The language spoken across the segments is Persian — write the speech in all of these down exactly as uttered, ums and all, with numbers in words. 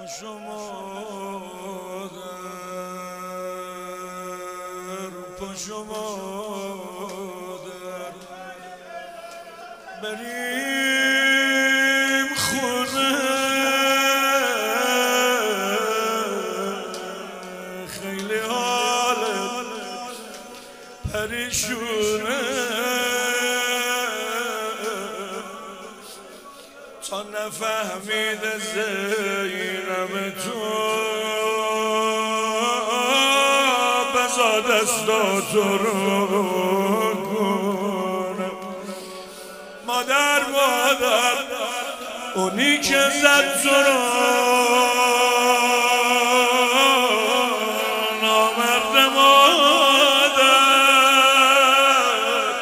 پاشو مادر پاشو مادر بریم خونه خیلی حالت پریشونه تا نفهمیده زینب تو بزا دستاتو رو کنه مادر مادر اونی که زد تو رو نامرد مادر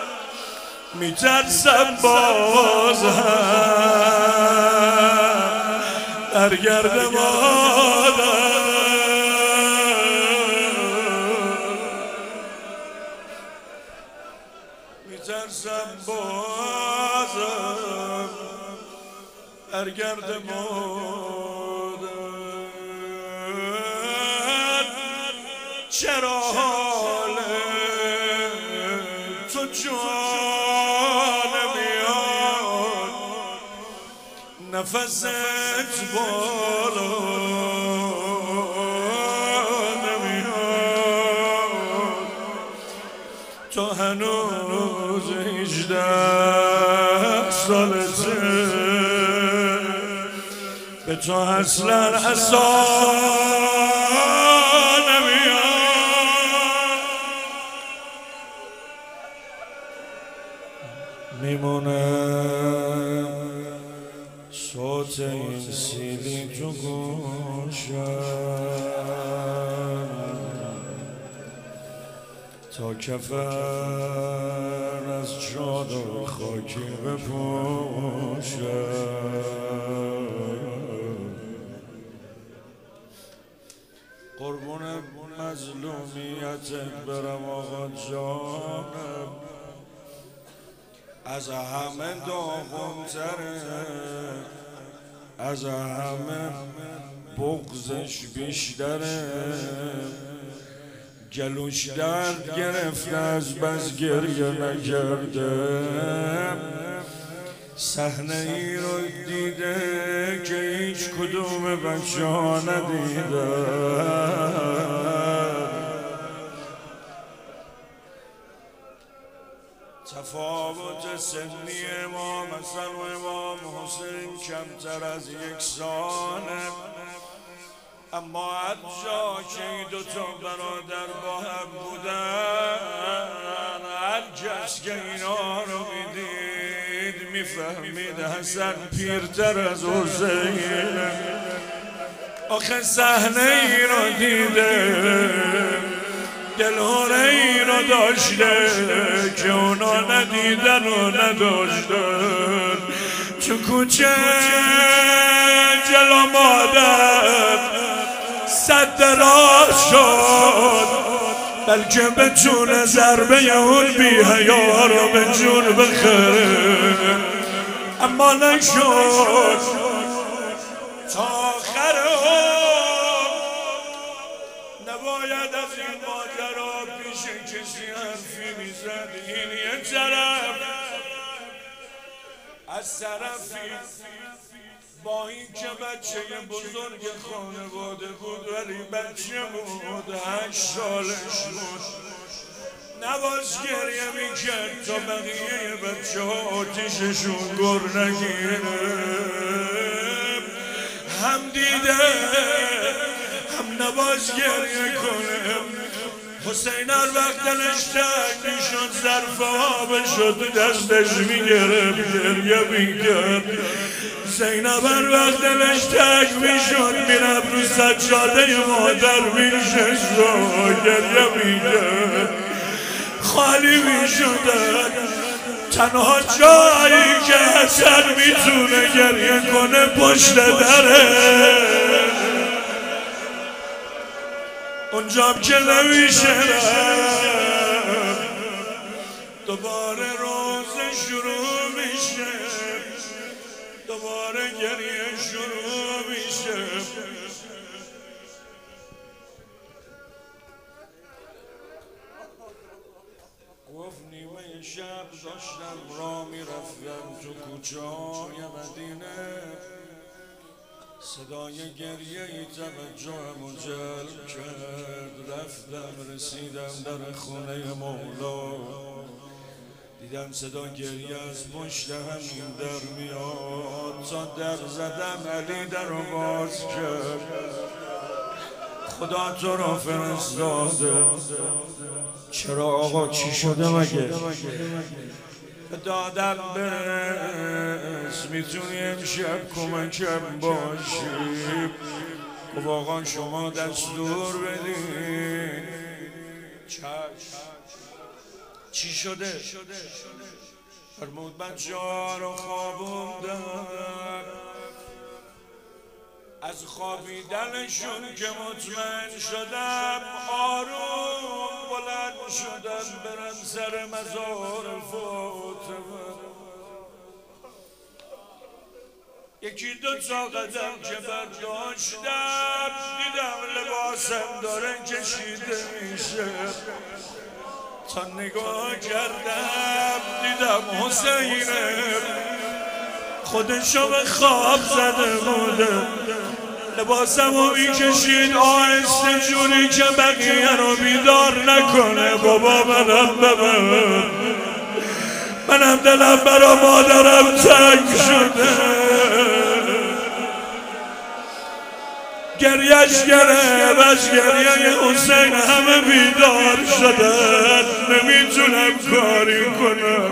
میترسم باز هم برگرد مادر میترسم بازم برگرد مادر چرا حال تو جان میاد نفست بالا نمیاد تو هنوز هجده سالته به تو اصلا اصلا نمیاد میمونه صوت این سیلی تو گوشم تا کفن از چادر خاکی بپوشم قربون مظلومیتت برم آقا جانم از همه داغونتره از همه بغضش بیشتره گلوش درد گرفته از بس گریه نکرده صحنه ای رو دیده که هیچ کدوم بچه ها ندیده تفاوت سنی ما مثلا و امام حسین کمتر از یک ساله اما هر جا که این دوتا برادر با هم بودن هر کس که اینا رو میدید میفهمید حسن پیرتر از حسین آخه صحنه ای رو دیده دلهوره ای رو داشته که اونا ندیدن و نداشتن تو کوچه جلو مادر صد راست شد بلکه به جون ضربه اون بی حیا رو به جون بخره اما نشد تا آخر نباید از این ماجرا پیش کسی حرفی میزد این یه طرف از طرفی با این که بچه بزرگ خانواده بود ولی بچه بود هشت سالش بود نباز گریه میکرد تا بقیه بچه ها آتیششون گر نگیره هم دیده هم نباز گریه کنه حسین هر وقت دلش تنگ میشد ظرف آبشو تو دستش میگرفت گریه میکرد زینب هر وقت دلش تنگ میشد میرفت رو سجاده مادر میشست و گریه میکرد خالی میشدن تنها جایی که حسن میتونه گریه کنه پشت دره اونجام که نمیشه دوباره روز شروع میشه دوباره گریه شروع میشه. گفت نیمه شب داشتم را میرفتم تو کوچه های مدینه، صدای گریه ای توجهمو جلب کرد. رفتم رسیدم در خونه مولا، دیدم صدا گریه از پشت همین در میاد. تا در زدم علی در رو باز کرد. خدا تو را فرستاده. چرا آقا چی شده مگه؟ دادم برس میتونی امشب کمکم باشی. گفت آقا شما دستور بدین. چی شده؟ فرمود بچه ها رو خوابوندم، از خوابیدنشون که مطمئن شدم آروم بلند شدم برم سر مزار فاطمه. یکی دو تا قدم که برداشتم دیدم لباسم داره کشیده میشه. تا نگاه کردم دیدم حسینه خودشو به خواب زده بوده. لباسمو میکشید آهسته جوری که بقیه رو بیدار نکنه. بابا منم ببر، منم دلم برا مادرم تنگ شده. گریهش گرفت، از گریه حسین همه بیدار شدن. نمیتونم کاری کنم.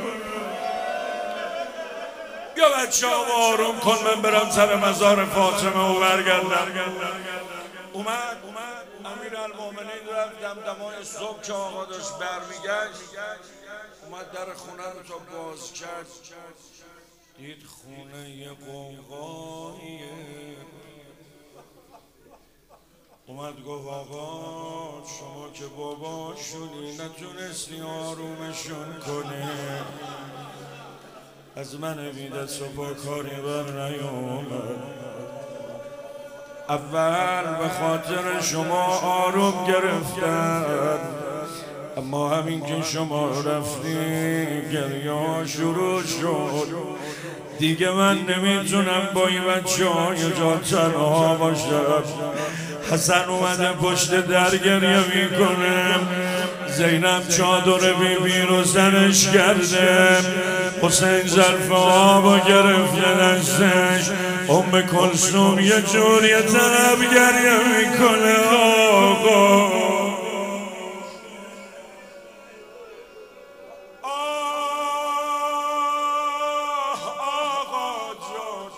یا بچه ها آروم کن من برم سر مزار فاطمه و برگردم. اومد امیر المومنین رفت دمدمای صبح که آقا داشت برمیگشت اومد در خونه رو تا باز کرد. دید خونه قوقاییه. اومد گفت آقا شما که باباشونی نتونستی آرومشون کنی. از من بی دست و پا کاری بر نیومد. اول به خاطر شما آروم گرفتم، اما همین که شما رفتی گریه شروع شد. دیگه من نمیتونم با این بچه های جا تنها باشم. حسن اومده پشت در گریه میکنه. زینب چادر بی بی رو زنش کرده. حسین ظرف آبا گرفته دستش. ام کلثوم یه جور یه طرف گریه میکنه. آقا آقا جان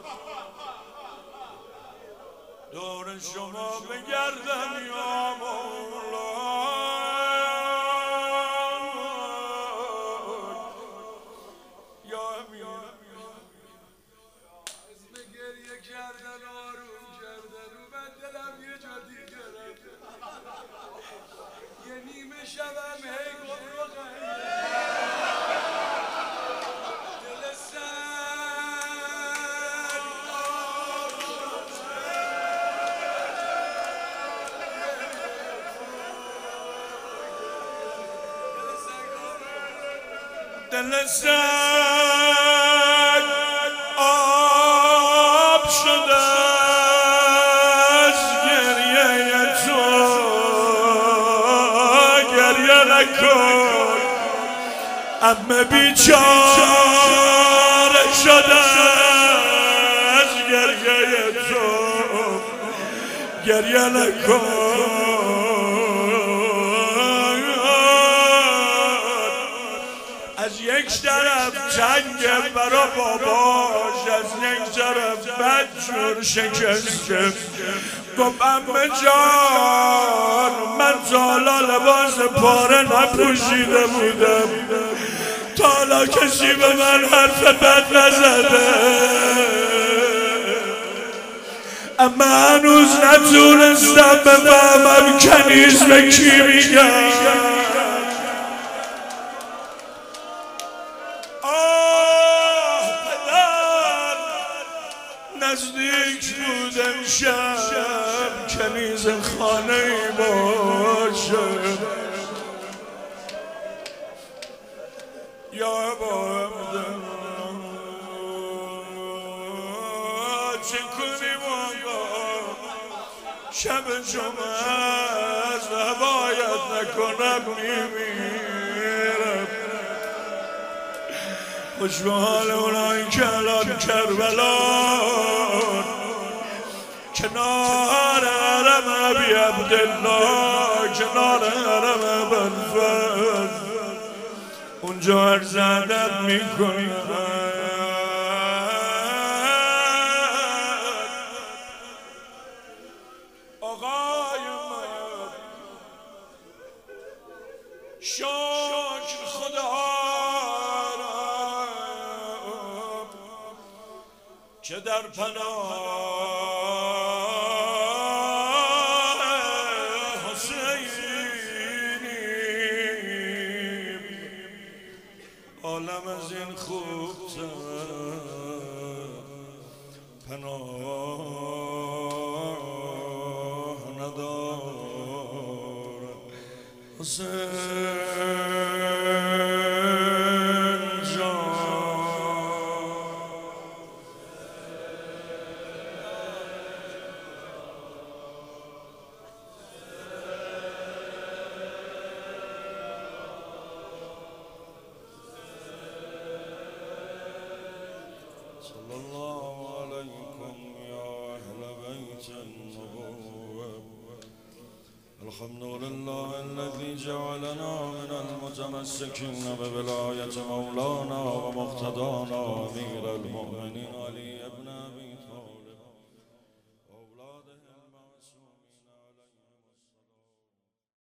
دور شما بگردم یا مولا. کردن آروم کردن و من دلم یه جا دیگه رفت. یه نیمه شبم هی گفت رو دل سنگ دل سنگ آب شده از گریه تو. گریه نکن عمه بیچاره شده از گریه تو. گریه نکن از یک طرف جنگ برا باباش، از یک طرف بدجور شکسته. گفت عمه جان من تا حالا لباس پاره نپوشیده بودم، تا حالا کسی به من حرف بد نزده، اما هنوز نتونستم بفهمم کنیز به کی میگم. آه پدر نزدیک بود امشب کنیز خانه باشه یا عبادالله چه کنیم آقا شب جمعه از هوایت نکنم میمیرم خوش به حال اونایی که الان کربلان کنار حرم ابی عبدالله کنار حرم ابوالفضل اونجا عرض ادب میکنیم آقای من شکر خدا که در پناه حسینیم عالم از این خوبتر پناه ندارم حسین صلى الله عليكم يا أهل بيت النبوة الحمد لله الذي جعلنا من المتمسكين بولاية مولانا ومقتدانا أمير المؤمنين